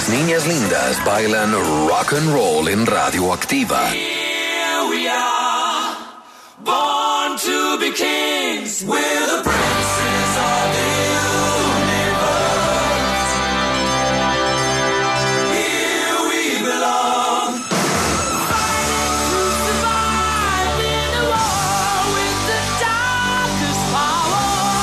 Las niñas lindas bailan rock and roll en Radioactiva. Here we are, born to be kings. We're the princes of the universe. Here we belong. Fighting to survive in a war with the darkest power.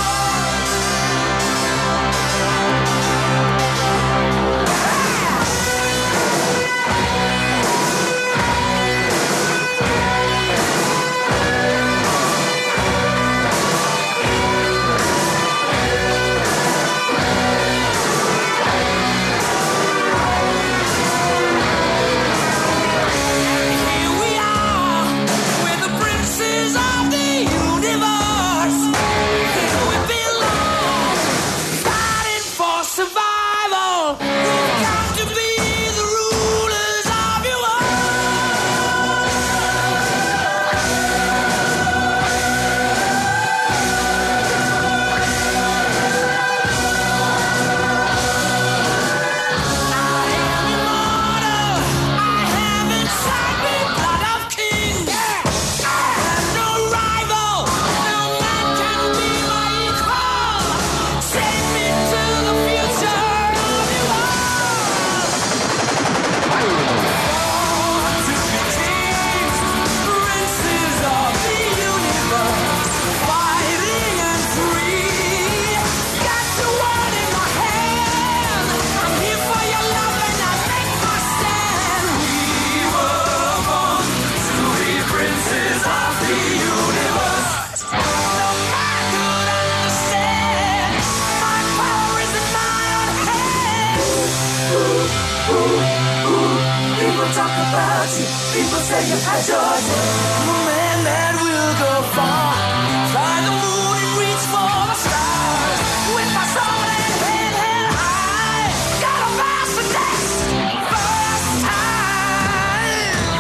People say you had yours. Man, that will go far. Fly the moon and reach for the stars. With my soul in head high. Gotta pass the test. First time.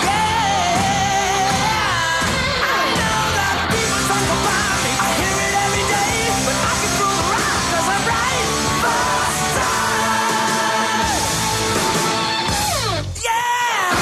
Yeah. I know that people talk about me. I hear it every day. But I can prove it right, 'cause I'm right. First time. Yeah.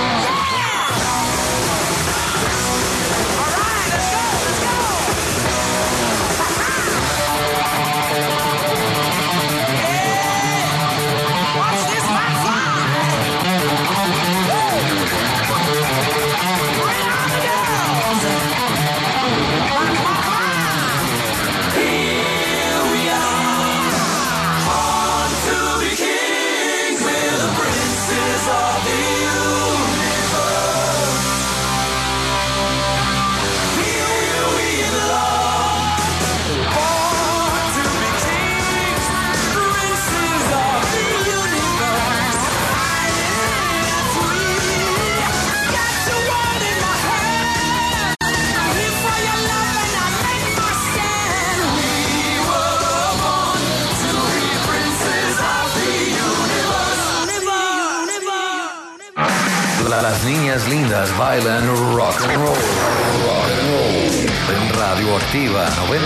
Las niñas lindas bailan rock and roll. Rock and roll. En Radioactiva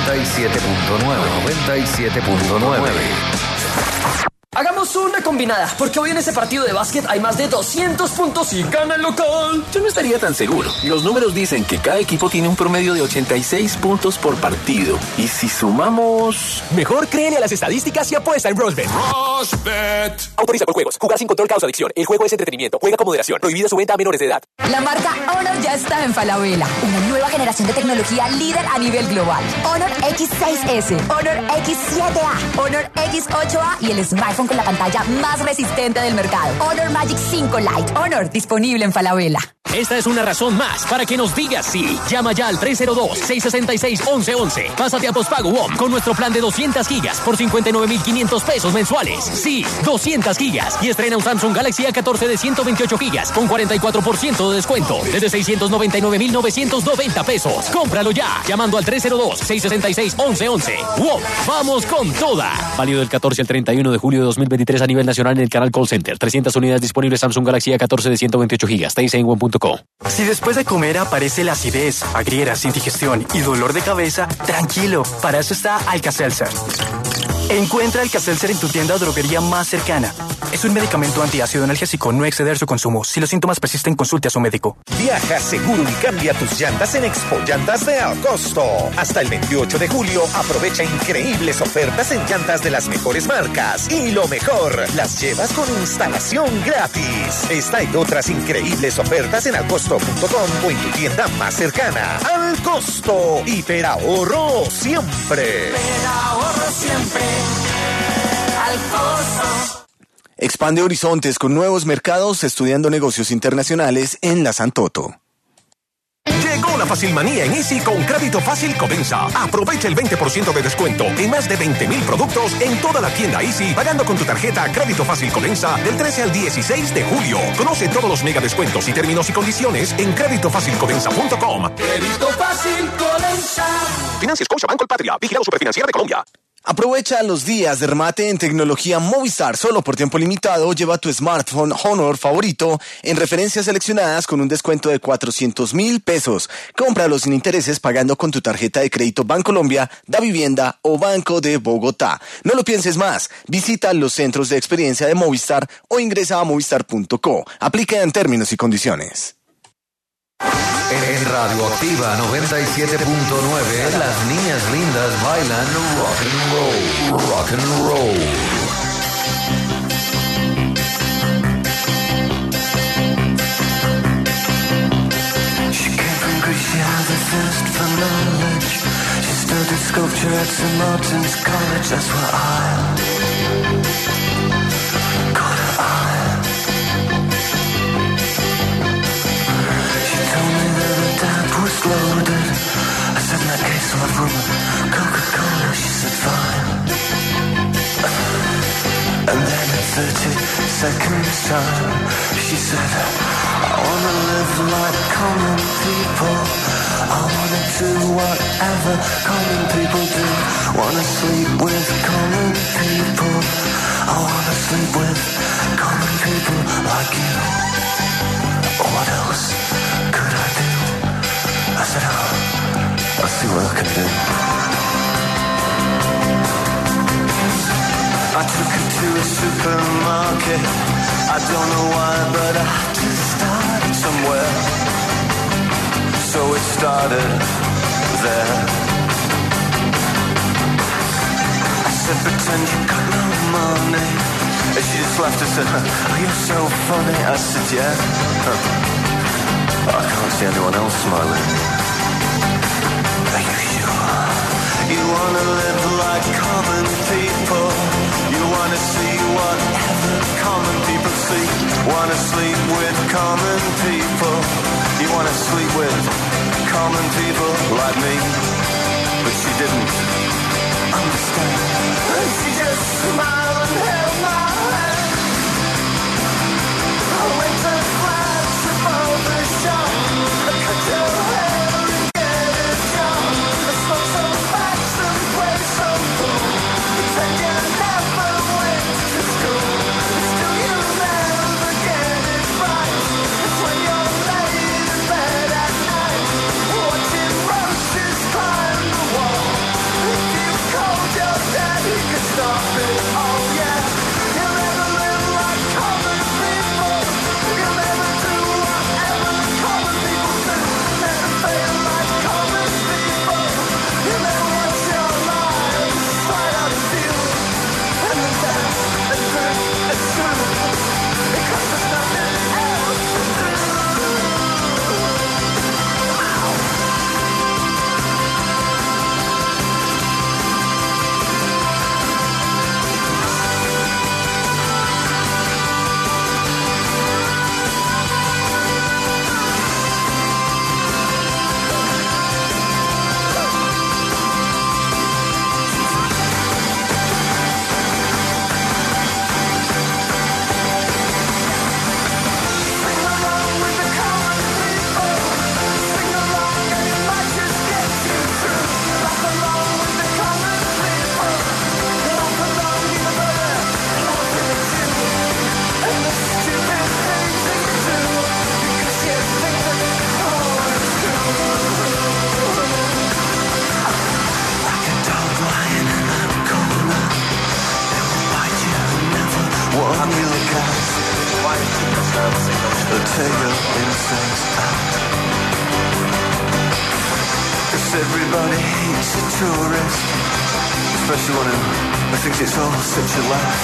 97.9. Hagamos una combinada, porque hoy en ese partido de básquet hay más de 200 puntos y gana el local. Yo no estaría tan seguro. Los números dicen que cada equipo tiene un promedio de 86 puntos por partido. Y si sumamos... Mejor créele a las estadísticas y apuesta en Rushbet. Rushbet. Autoriza por juegos. Jugar sin control causa adicción. El juego es entretenimiento. Juega con moderación. Prohibida su venta a menores de edad. La marca Honor ya está en Falabella. Una nueva generación de tecnología líder a nivel global. Honor X6S, Honor X7A, Honor X8A y el smartphone con la pantalla más resistente del mercado. Honor Magic 5 Lite. Honor disponible en Falabella. Esta es una razón más para que nos digas sí. Llama ya al 302-666-1111. Pásate a postpago WOM con nuestro plan de 200 gigas por 59,500 pesos mensuales. Sí, 200 gigas. Y estrena un Samsung Galaxy A14 de 128 gigas con 44% de descuento. Desde 699,990 pesos. Cómpralo ya. Llamando al 302-666-1111. WOM. Vamos con toda. Válido del 14 al 31 de julio de 2023 a nivel nacional en el canal Call Center. 300 unidades disponibles Samsung Galaxy A14 de 128 gigas. TIC en WOM.com. Si después de comer aparece la acidez, agrieras, indigestión y dolor de cabeza, tranquilo, para eso está Alka-Seltzer. Encuentra Alka-Seltzer en tu tienda o droguería más cercana. Es un medicamento antiácido analgésico, no exceder su consumo. Si los síntomas persisten, consulte a su médico. Viaja seguro y cambia tus llantas en Expo Llantas de Alcosto. Hasta el 28 de julio, aprovecha increíbles ofertas en llantas de las mejores marcas. Y lo mejor, las llevas con instalación gratis. Esta y otras increíbles ofertas en alcosto.com o en tu tienda más cercana. Alcosto, hiperahorro siempre. Hiperahorro siempre. Alcosto. Expande horizontes con nuevos mercados estudiando negocios internacionales en la Santoto. Llegó la Facilmanía en Easy con Crédito Fácil Codensa. Aprovecha el 20% de descuento en más de 20,000 productos en toda la tienda Easy, pagando con tu tarjeta Crédito Fácil Codensa del 13 al 16 de julio. Conoce todos los mega descuentos y términos y condiciones en creditofacilcodensa.com. Crédito Fácil Codensa. Financia Scotiabank Colpatria, vigilado Superfinanciera de Colombia. Aprovecha los días de remate en tecnología Movistar. Solo por tiempo limitado, lleva tu smartphone Honor favorito en referencias seleccionadas con un descuento de 400,000 pesos. Cómpralo sin intereses pagando con tu tarjeta de crédito Bancolombia, Davivienda o Banco de Bogotá. No lo pienses más. Visita los centros de experiencia de Movistar o ingresa a movistar.co. Aplica en términos y condiciones. En Radioactiva 97.9, las niñas lindas bailan rock and roll, rock and roll. She came from Greece, she had a thirst for knowledge. She studied sculpture at St. Martin's College, that's where I caught her eye. She told me that her dad was loaded. I said, in that case, I'll have rum and Coca-Cola. She said, fine. And then at 30 seconds time, she said, I wanna live like common people. I wanna do whatever common people do. Wanna sleep with common people. I wanna sleep with common people like you. What else could I do? I said, I'll see what I can do. I took her to a supermarket. I don't know why, but I had to start somewhere. So it started there. I said, pretend you got no money. And she just laughed and said, oh, you're so funny. I said, yeah. I can't see anyone else smiling. Are you sure? You wanna live like common people. You wanna see whatever common people see. Wanna sleep with common people. You wanna sleep with common people like me. But she didn't understand. And she just smiled and held my hand. I went to flats above the shop. I cut your hair and get a job. I smoked some facts and played some pool. Pretend you never went to school. Still you never get it right. It's when you're laid in bed at night, watching roaches climb the wall. If you called your dad, he could stop it all. tear your innocence out. 'Cause everybody hates a tourist, especially one who thinks it's all such a laugh.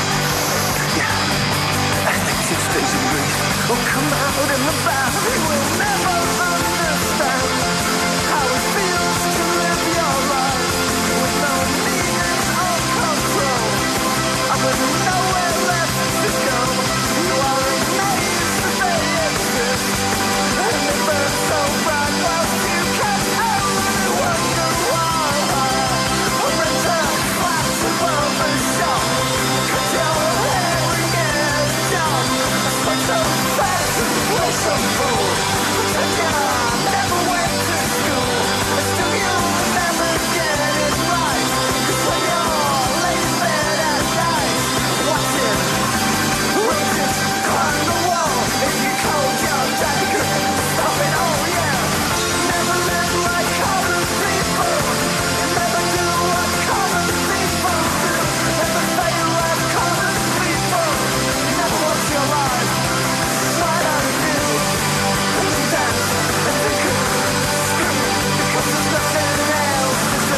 Yeah, and negative stays in grief. Oh, come out in the bath, you will never understand how it feels to live your life with no needs or control, and with nowhere left to go. You are amazed that they exist, and they burn so bright whilst you can't only wonder why. Or return flat above the shop, cut your hair and get a job. But so fast and play some fool, pretend you never went to school, and still you'll never get it right. 'Cause when you're laying in bed at night, watching roaches climb the wall, if you cold your dagger, stop it, oh yeah. Never live like common people, never do what common people do, never fail like common people, never watch your life slide out of you, and dance and think and scream, because there's nothing else to do.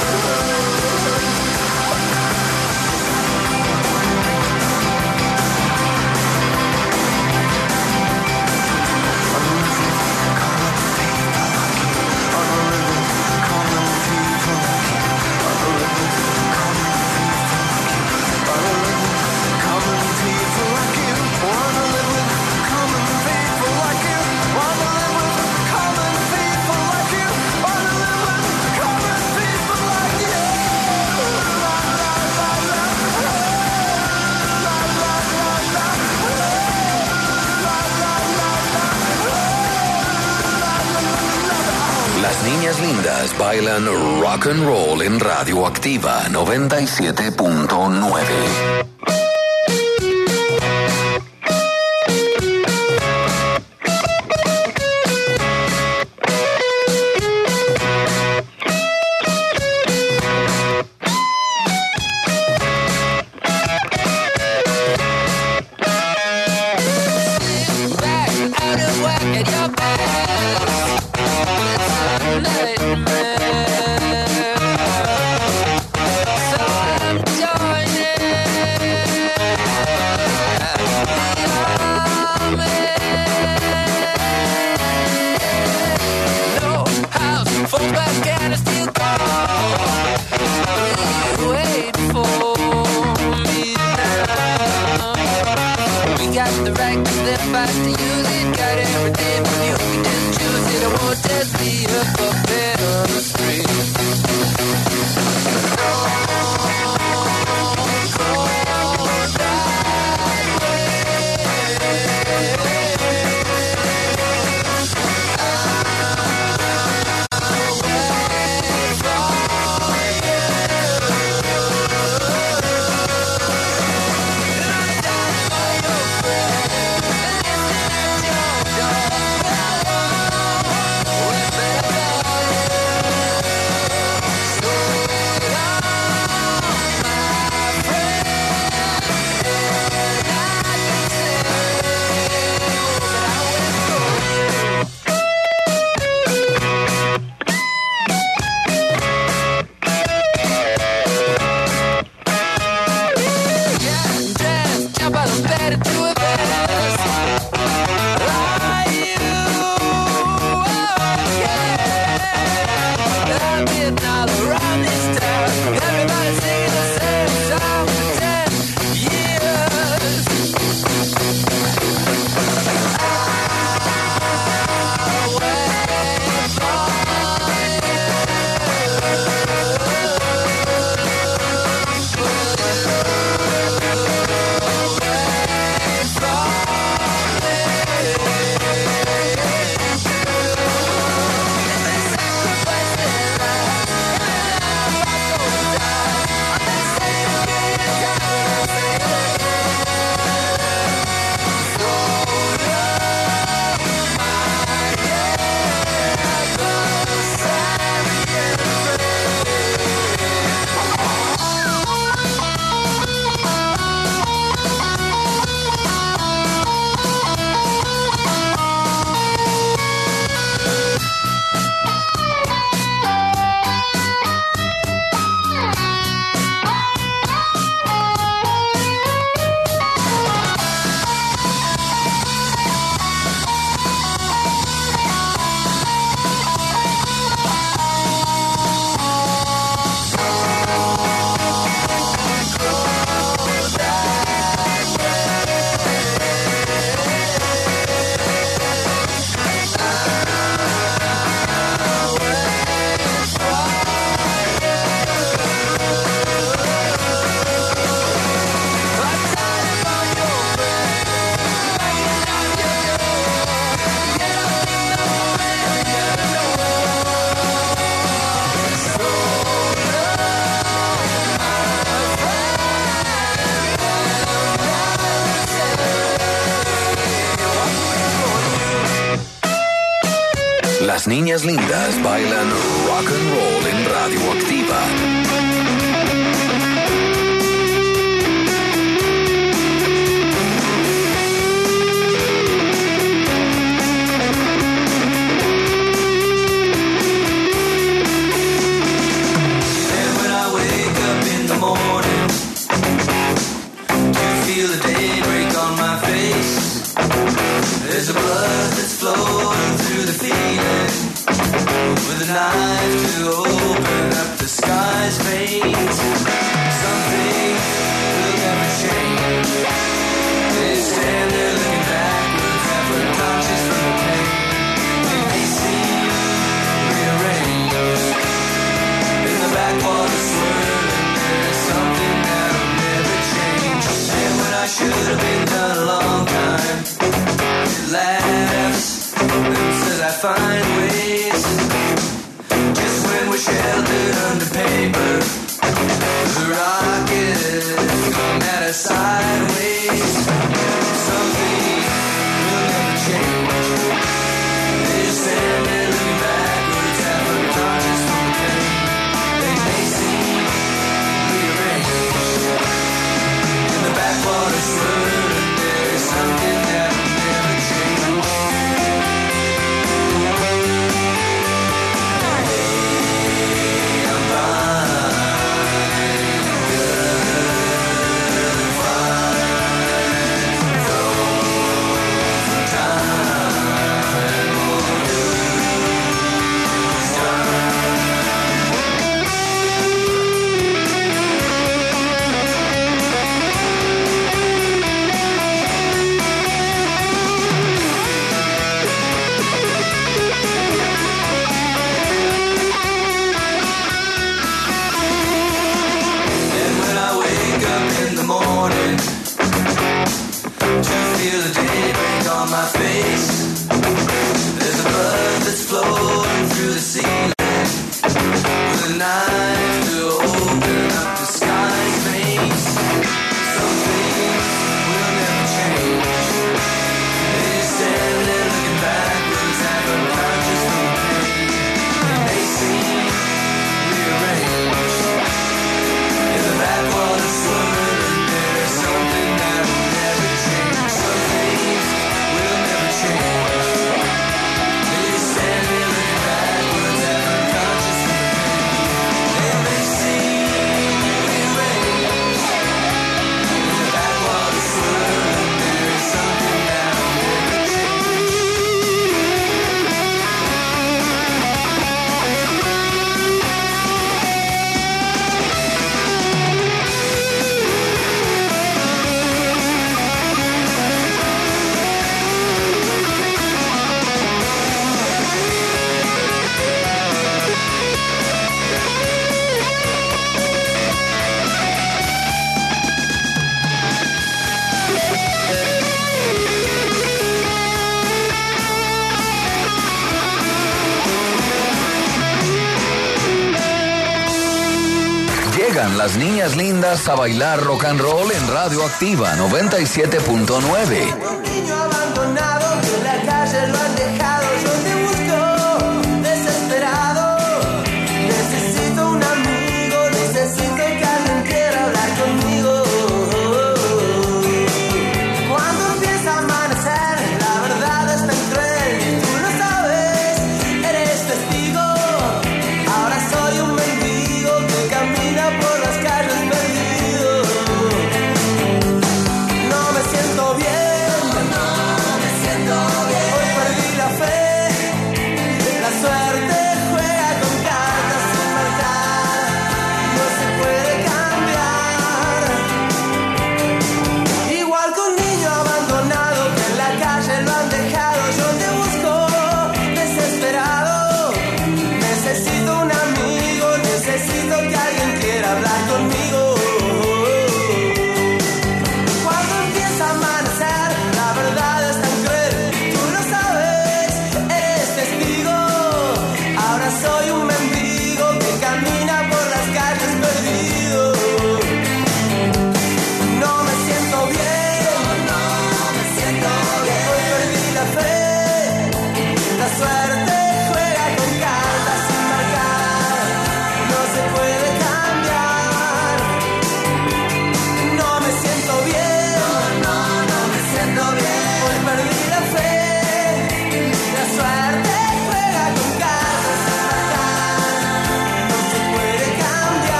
Las niñas lindas bailan rock and roll en Radioactiva 97.9. Las niñas lindas bailan rock and roll en Radioactiva. Morning, you feel the daybreak on my face. There's a blood that's flowing through the feeling, with a knife to open up the sky's veins. Something will never change. They stand there looking backwards, half unconscious from the pain. They may seem rearranged in the backwater swirling. Something that'll never change. And when I should have been done a long time, it laughs and says I find ways. Just when we're sheltered under paper, the rockets come at us sideways. Something will never change. They just stand there looking backwards, half unconscious from the pain. They may seem in the backwater swirling, there's something that will never change. Hey, I'm fine, good, fine. Frozen time won't lose time. Morning, to feel the daybreak on my face. There's a blood that's flowing through the ceiling, with a knife to open up the sky's veins. Some things will never change. They stand there looking backwards, half unconscious from the pain. They may seem rearranged in the backwater swirling. Something that will never change. Some things will never change. They stand there looking backwards, half unconscious from the pain. They may seem rearranged in the backwater swirling. There is something that will never change. Llegan las niñas lindas a bailar rock and roll en Radioactiva 97.9. Un niño abandonado que en la calle lo han dejado. Yo te busco desesperado. Necesito un amigo, necesito que alguien quiera hablar conmigo. Cuando empieza a amanecer, la verdad es tan cruel. Tú lo sabes, eres testigo. Ahora soy un mendigo que camina por las calles perdido. No me siento bien, no me siento bien. Hoy perdí la fe, la suerte juega con cartas sin marcar. No se puede cambiar. Igual que un niño abandonado que en la calle lo han dejado. Yo te busco desesperado. Necesito un amigo, necesito que alguien quiera hablar conmigo. Cuando empieza a amanecer, la verdad es tan cruel. Tú lo sabes, eres testigo. Ahora soy un mendigo que camina por las calles perdido. No me siento bien, no me siento bien. Hoy perdí la fe, la suerte juega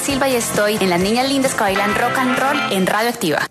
Silva y estoy en Las Niñas Lindas que bailan rock and roll en Radio Activa.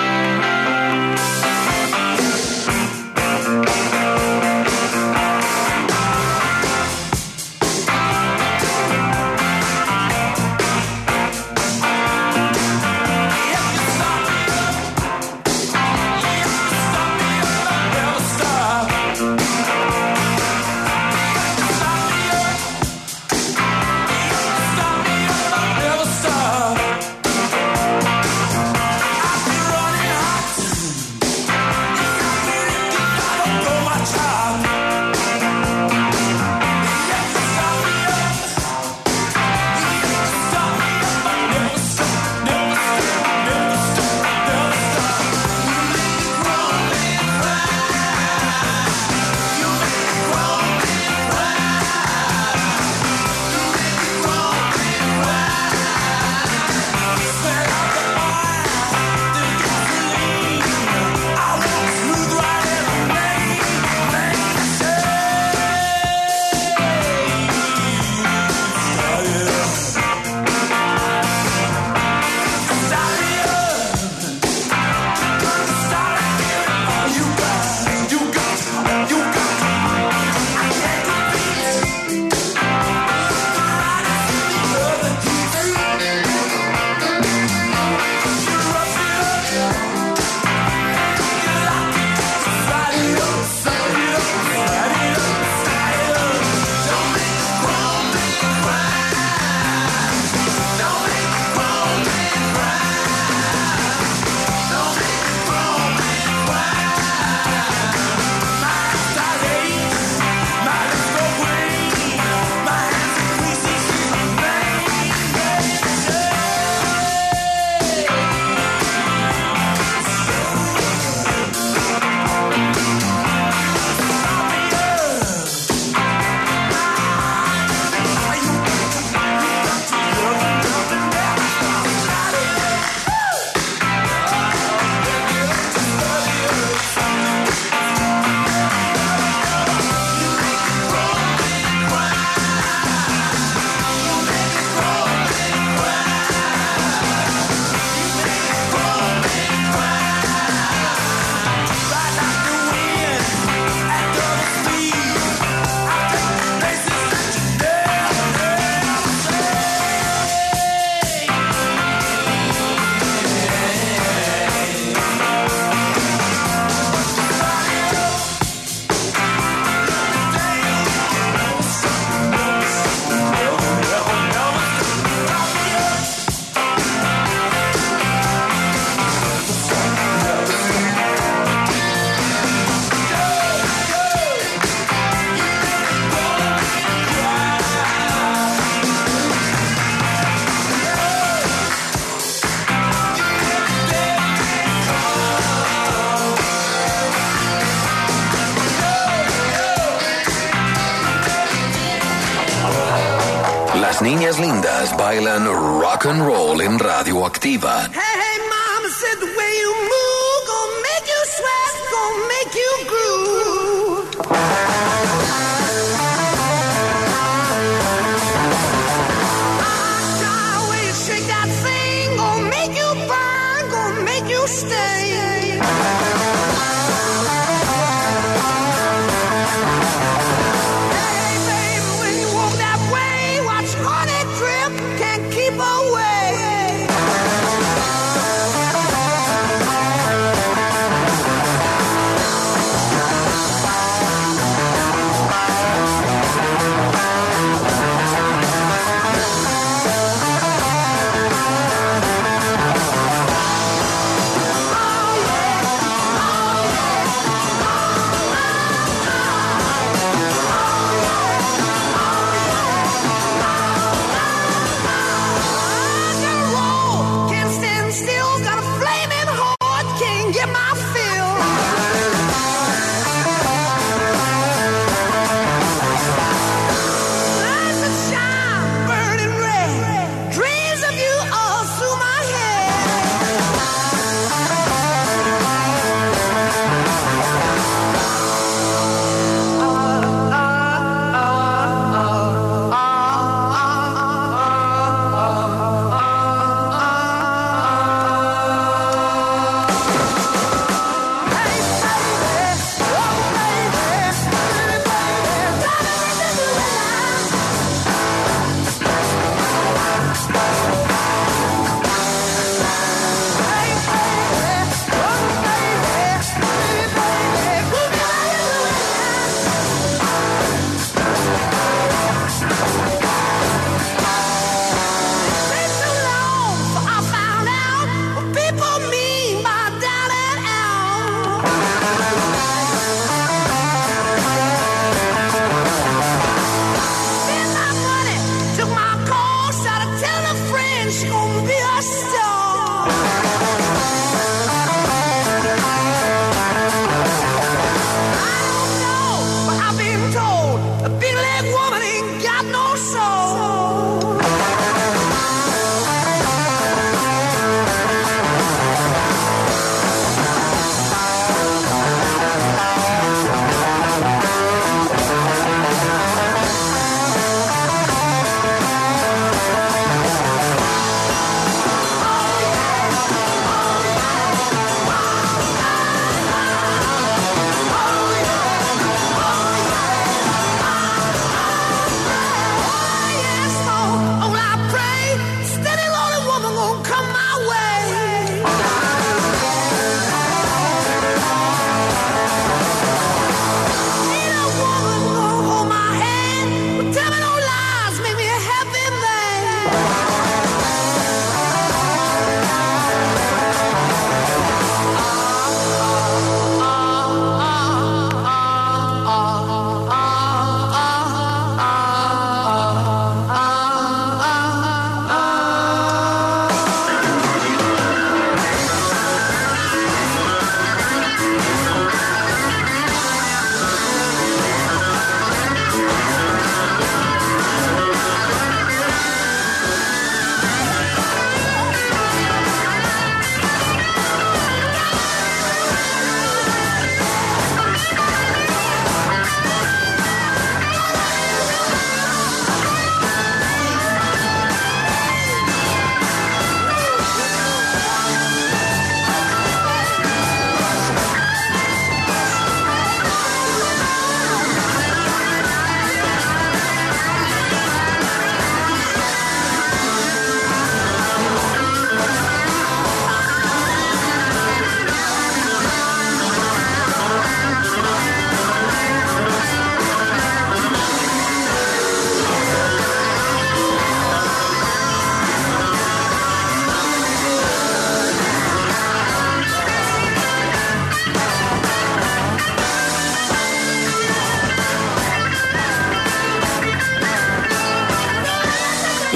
Las niñas lindas bailan rock and roll en Radio Activa. Hey, hey, mama said the way you move gonna make you sweat, gonna make you groove. The way you shake that thing gonna make you burn, gonna make you stay. Hey, baby, when you walk that way, watch honey drip, can't keep away. Oh, yeah.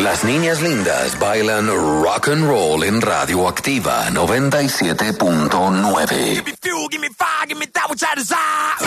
Las niñas lindas bailan rock and roll en Radioactiva 97.9. Give me fuel, give me fire, give me that which I desire.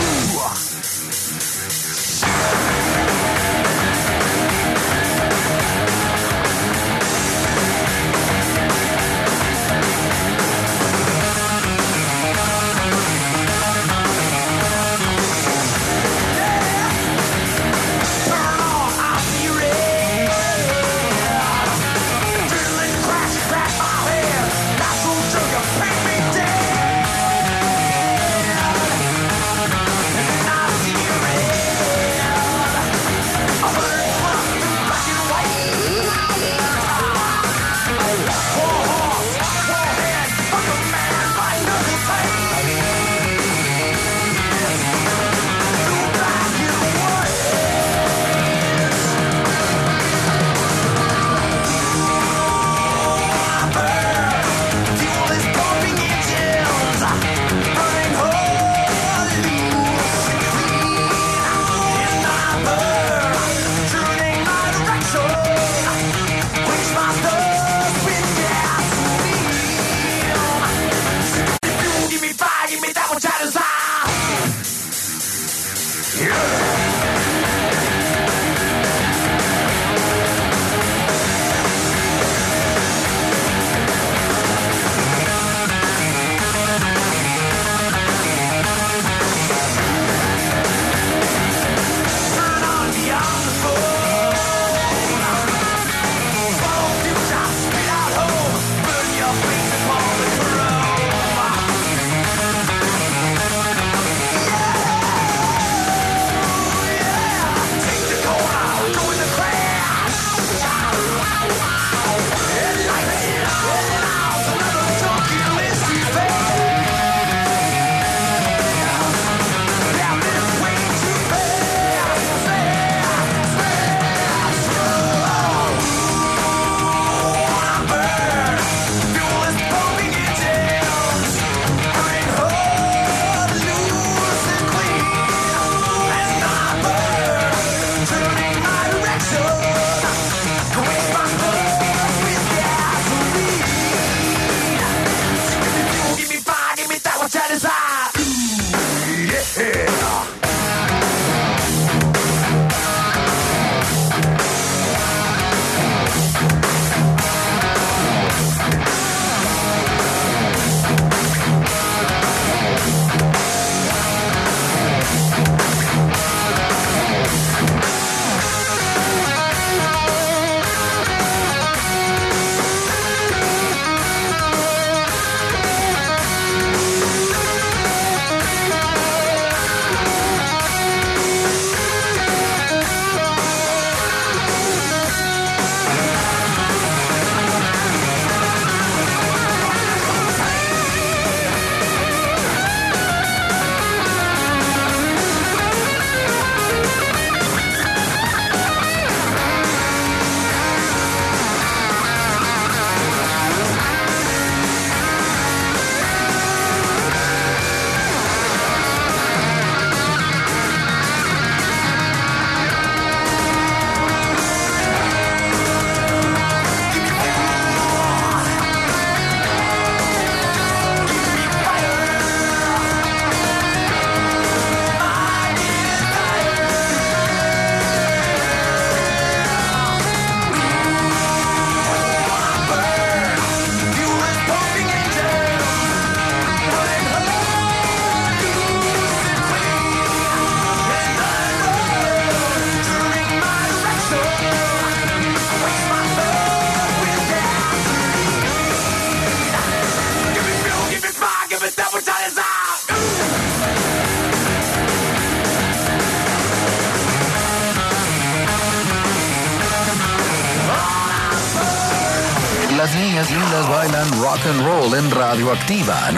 Las niñas lindas bailan rock and roll en Radioactiva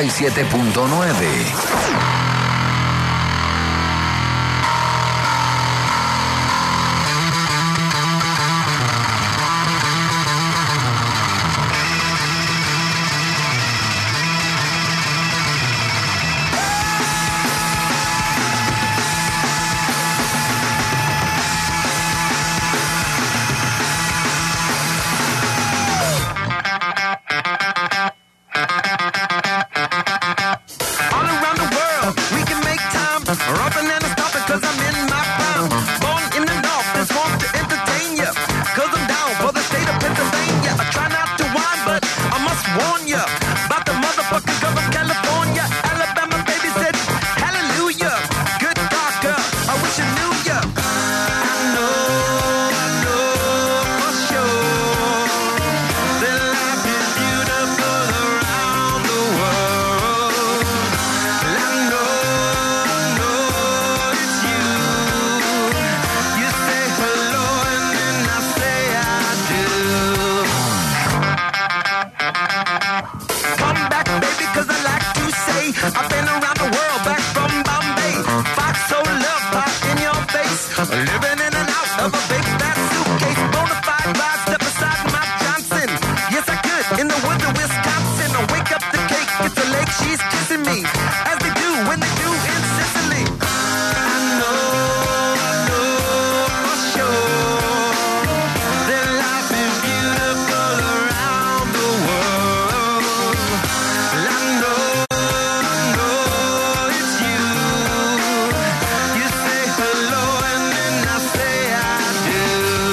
97.9. I've been around the world, back from Bombay. Fox, soul, love, pop in your face. Living in and out of a big fat suitcase. Bonafide vibe, step aside my Johnson. Yes, I could, in the woods of Wisconsin. I wake up the cake, it's a lake, she's kissing me. As they do when they do in Sicily. I know for sure that life is beautiful around the world. I know it's you. You say hello and then I say I do.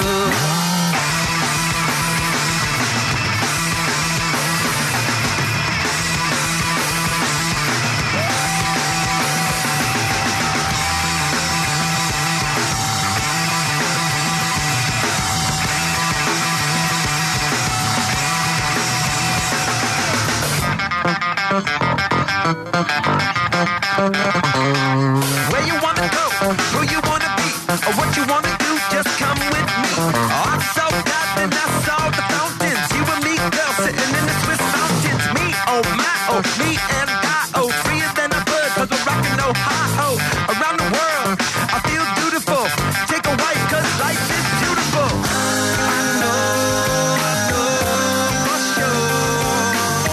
Where you wanna go, who you wanna be, or what you wanna do, just come with me. Oh, I saw God, then I saw the fountains. You and me, girl, sitting in the Swiss mountains. Me, oh my, oh, me and I, oh, freer than a bird, cause we're rockin' Ohio. Around the world, I feel beautiful. Take a wife, cause life is beautiful. I know for sure.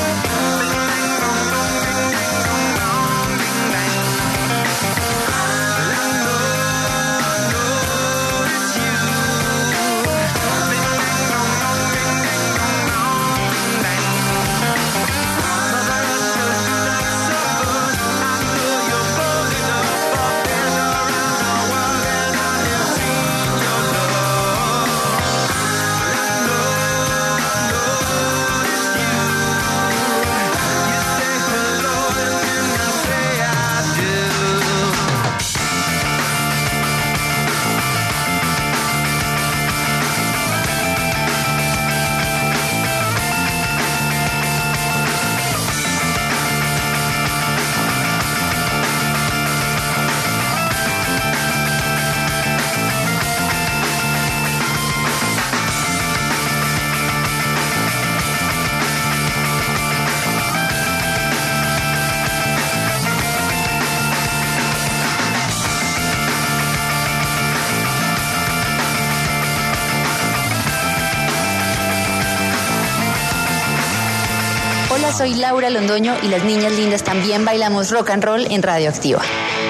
Hola, soy Laura Londoño y las niñas lindas también bailamos rock and roll en Radioactiva.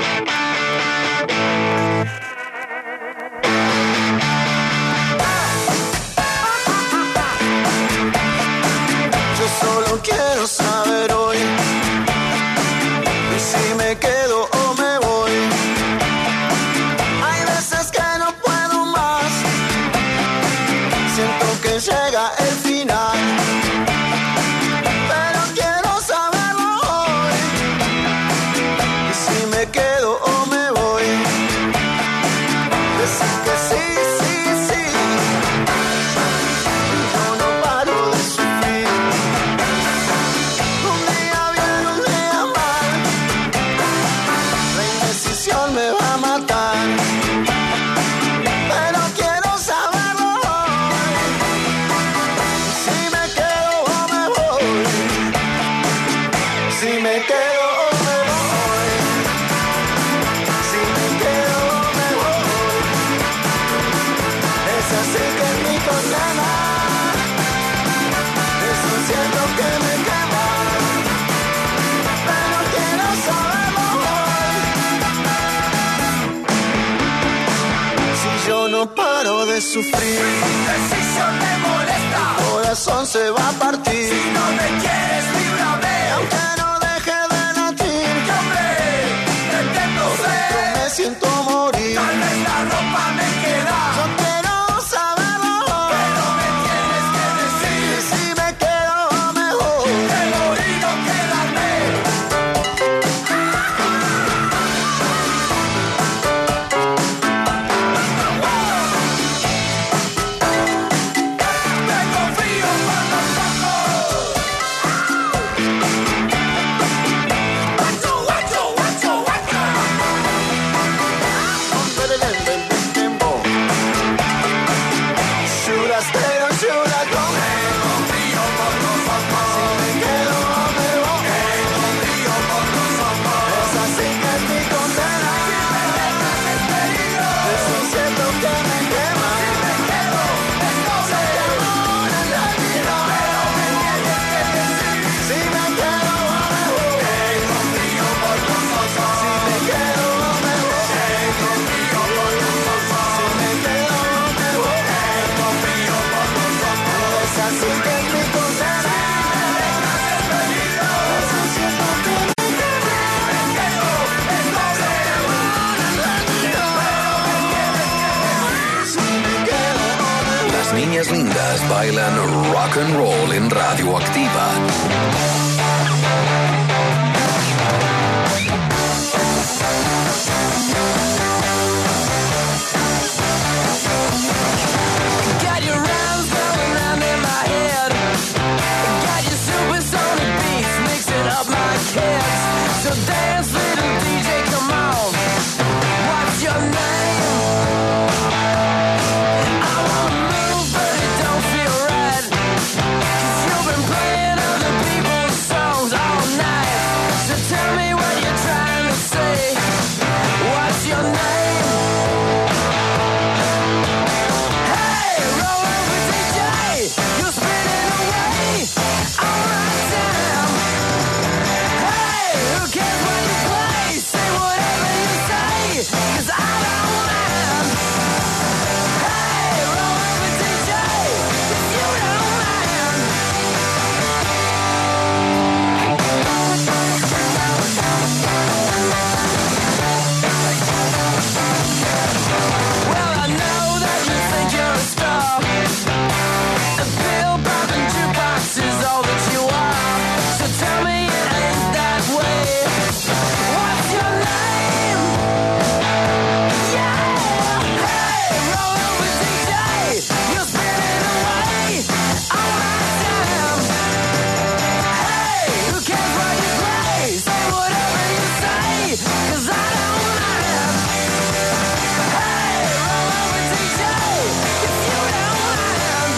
Yo solo quiero saber hoy si me quedo o me voy. Hay veces que no puedo más. Siento que llega el final. Pero quiero saberlo hoy. Si me quedo o me voy. Decir que sí, sí, sí. Yo no paro de sufrir. Un día bien, un día mal. La indecisión me va a matar. Pero quiero saberlo hoy. Si me quedo o me voy. Si me quedo o me voy. Si me quedo o me voy. Es así que es mi condena. Es un cielo que me quema. Pero quiero saberlo hoy. Si yo no paro de sufrir, si tu decisión me molesta, el corazón se va a partir. Si no me quieres, líbrame. Aunque no deje de latir, que hombre, pretendo ser. Yo me siento morir. Tal vez la ropa me queda. Yo quiero saberlo hoy. Pero me tienes que decir si me quedo o me voy. Que morir o quedarme. Tengo frío cuando paso. niñas lindas bailan rock and roll en Radioactiva. Got your rounds going round in my head. Got your supersonic beats mixing up my kids. So dance, little DJ, come on. What's your name? I wanna move, but it don't feel right. 'Cause you've been playing other people's songs all night. So tell me what you're trying to say. What's your name? Hey, roll over DJ. You're spinning away all my time. Hey, who cares what you play? Say whatever you say, 'cause I don't mind. Hey, roll over DJ, if you don't mind. Well, I know that you think you're a star. A pill popping jukebox is all that you are. So tell me it ain't that way. What's your name? Yeah. Hey, roll over DJ. You're spinning away all my time. Hey, who cares what you play? Say whatever you say, 'cause I don't mind. Hey, roll over DJ, if you don't mind.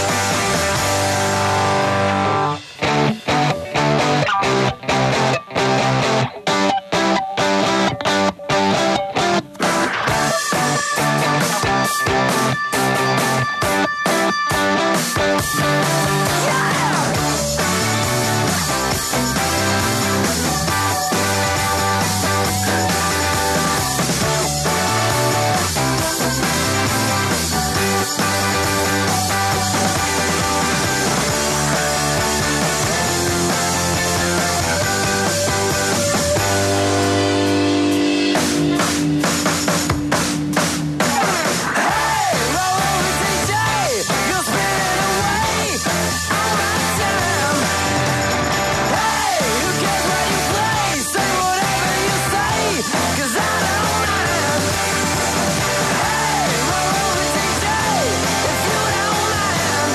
Hey, roll over DJ, you're spinning away all my time. Hey, who cares what you play? Say whatever you say, 'cause I don't mind. Hey, roll over DJ, if you don't mind.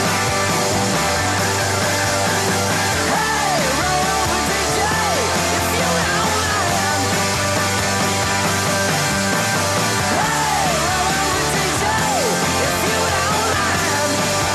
Hey, roll over DJ, if you don't mind. Hey, roll over DJ, if you don't mind.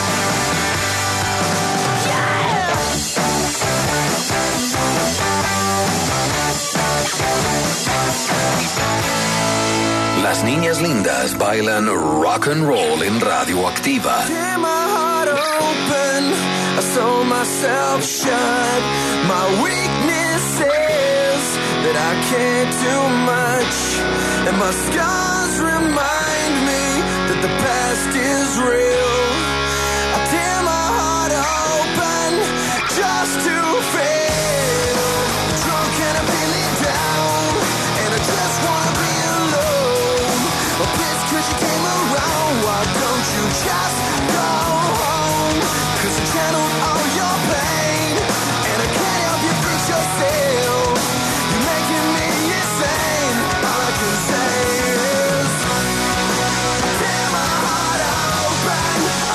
Las niñas lindas bailan rock and roll en Radioactiva. Tear my heart open, I sew myself shut. My weakness is that I can't do much, and my scars remind me that the past is real. I tear my heart open just to fail. Drunk and I'm feeling down, and I just wanna be alone. But please, 'cause you came around, why don't you just go home? 'Cause I channeled all your pain, and I can't help you fix yourself. You're making me insane. All I can say is, tear my heart open.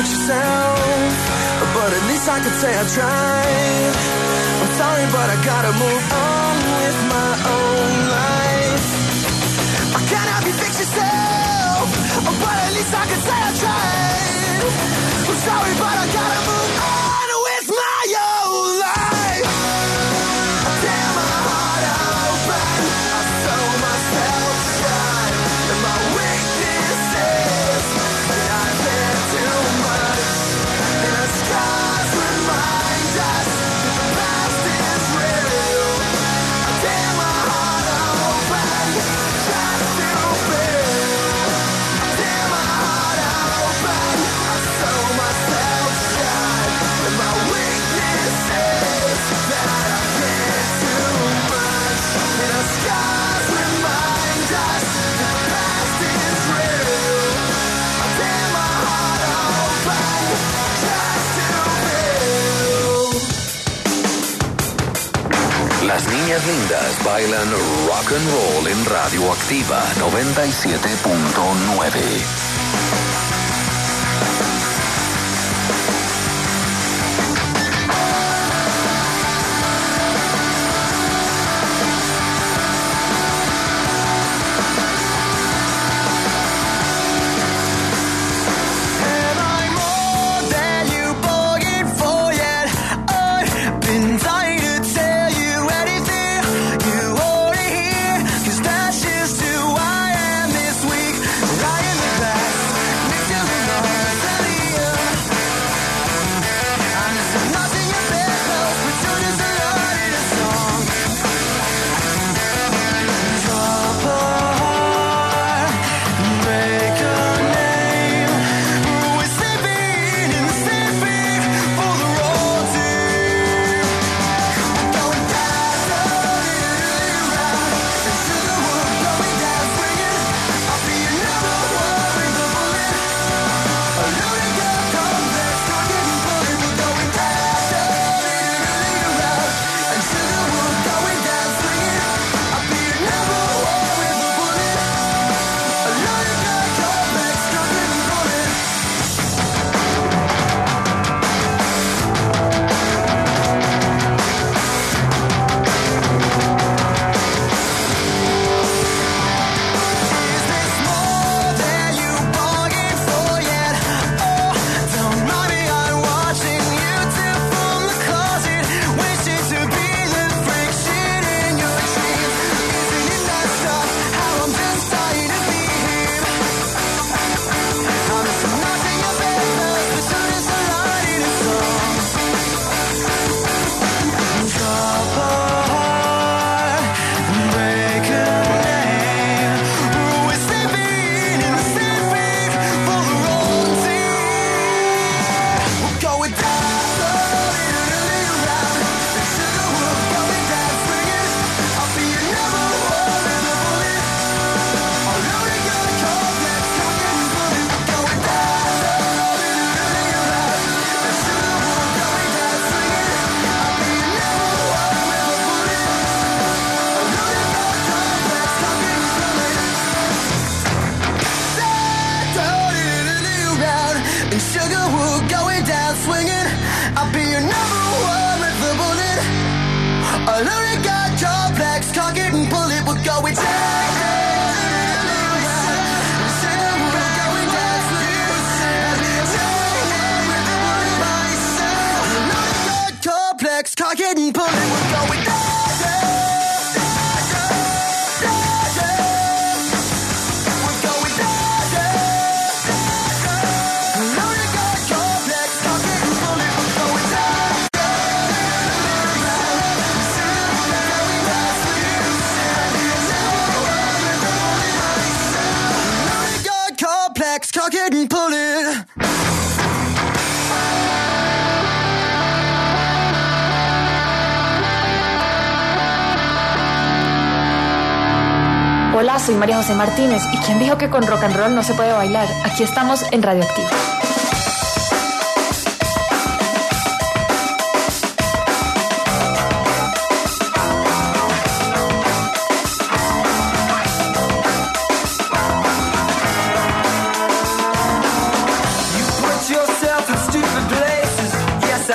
fix yourself, but at least I could say I tried. I'm sorry, but I gotta move on with my own life. I can't help you fix yourself, but at least I could say I tried. I'm sorry, but I gotta move on with my own life. I tear my heart open, I sew myself shut, and my weakness is that I've been too much, and the scars remind us that the past is real. I tear my heart open, just to feel. I tear my heart open, I sew myself shut, and my weakness is that I've been too much, and the scars remind us that the past is real. I tear my heart open, just to feel. Las niñas lindas bailan rock and roll en Radioactiva 97.9. Am I more than you bargained for yet? I've been dying to tell you anything you already hear, 'cause that's just who I am this week. Right in the past, next to the north of the year. I'm just lost in your bedfellows, but soon as I learn in a song. Drop a heart, break a name. We're sleeping in the same bed for the road team. Going down, round, and Sugarwood going down swinging. I'll be your number one with a bullet. A loaded gun complex, target and bullet. We're going down, round, and Sugarwood going down swinging. I'll be your number one with a bullet. A loaded gun complex, target and bullet. Is this more than you bargained for yet? Oh, don't mind me, I'm watching you two from the closet, wishing to be the friction in your dreams. Isn't it messed up how I'm just dying to be him? I'm just lost in your bedfellows, but soon as I light in a song. Drop a heart, break a name. We're sleeping in the same bed for the road team. We're going down, round, and Sugarwood going down swinging. I'll be your number one with a bullet. A loaded gun complex, target and bullet. We're going down, round, and Sugarwood going down swinging. I'll be your number one with a bullet. A loaded gun complex, target and bullet. Round, and Sugarwood going down swinging. I'll be your number one with a bullet. A loaded gun complex, target and bullet. We're going down. Sugarwood going down swinging. I'll be your number one with a bullet. A loaded gun complex, target and bullet. We're going down. We're going down. Loaded gun complex, target and bullet. We're going down. Loaded gun complex, target and bullet. Hola, soy María José Martínez. ¿Y quién dijo que con rock and roll no se puede bailar? Aquí estamos en Radioactiva. You put yourself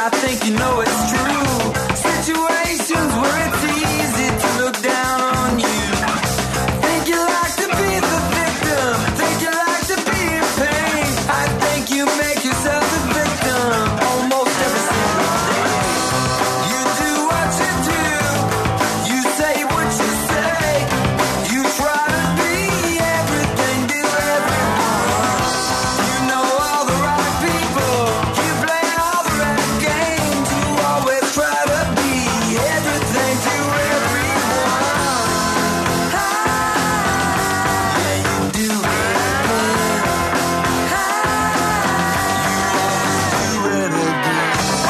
I think you know it's true. Situations where it's easy to look down on you. Think you like to be the victim, think you like to be in pain. I think you make yourself the victim almost every single day. You do what you do, you say what you say. You try to be everything to everyone. You know all the right people, you play all the right games. You always try to be everything to everyone. Yeah, you do it. You always do it again.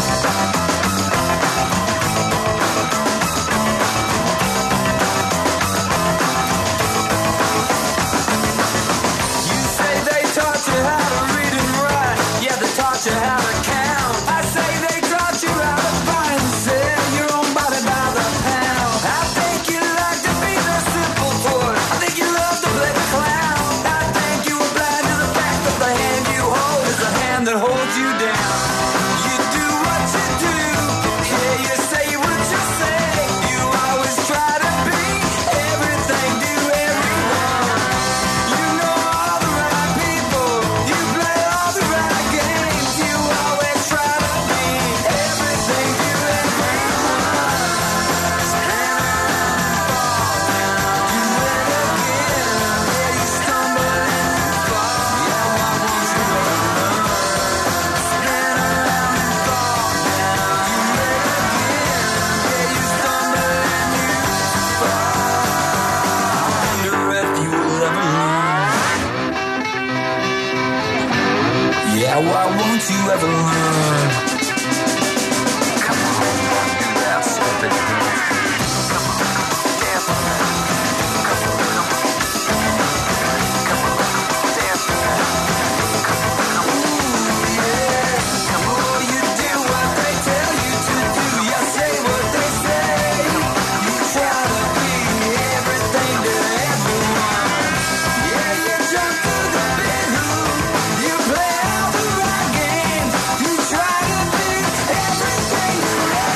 You say they taught you how to read and write. Yeah, they taught you how to count. I say they taught you how to buy and sell your own body by the pound. I think you like to be the simple toy. I think you love to play the clown. I think you are blind to the fact that the hand you hold is the hand that holds you down. You do what you do, yeah, you say what you say. You always try to be everything to everyone. You know all the right people, you play all the right games. You always try to be everything to everyone. You win again, yeah, you stumble and you fall. Yeah, why won't you ever learn? Spin around and fall down. You win again, yeah, you stumble and you fall. I wonder if you will ever learn. Yeah, why won't you ever learn? Come on, do that stupid thing. You do what they tell you to do. You say what they say. You try to be everything to everyone. Yeah, you jump to the big hoop. You play all the right games. You try to be everything to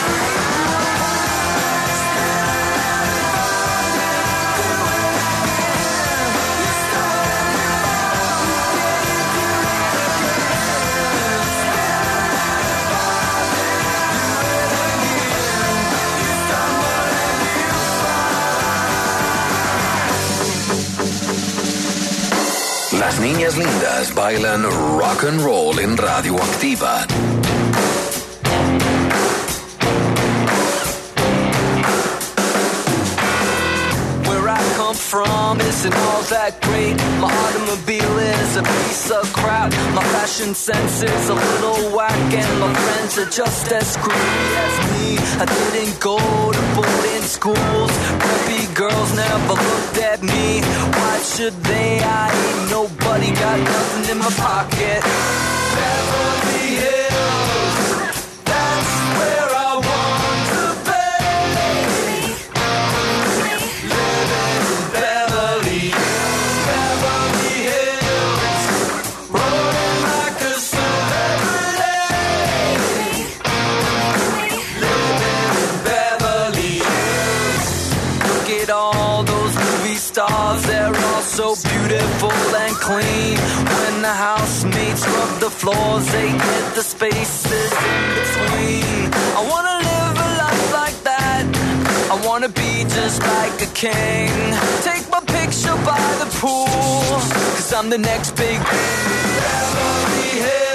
Las niñas lindas bailan rock and roll en Radioactiva. Where I come from isn't all that great. My automobile is a piece of crap. My fashion sense is a little whack, and my friends are just as screwy as me. I didn't go to boarding schools. Preppy girls never looked at me. Why should they? I ain't nobody, got nothing in my pocket. Beverly Hills, that's where I want to be. Living in Beverly Hills, rolling like a celebrity. Living in Beverly Hills. Look at all those movie stars, they're all so beautiful and clean. When the housemates rub the floors, they get the spaces in between. I wanna live a life like that. I wanna be just like a king. Take my picture by the pool, 'cause I'm the next big thing. Beverly Hills.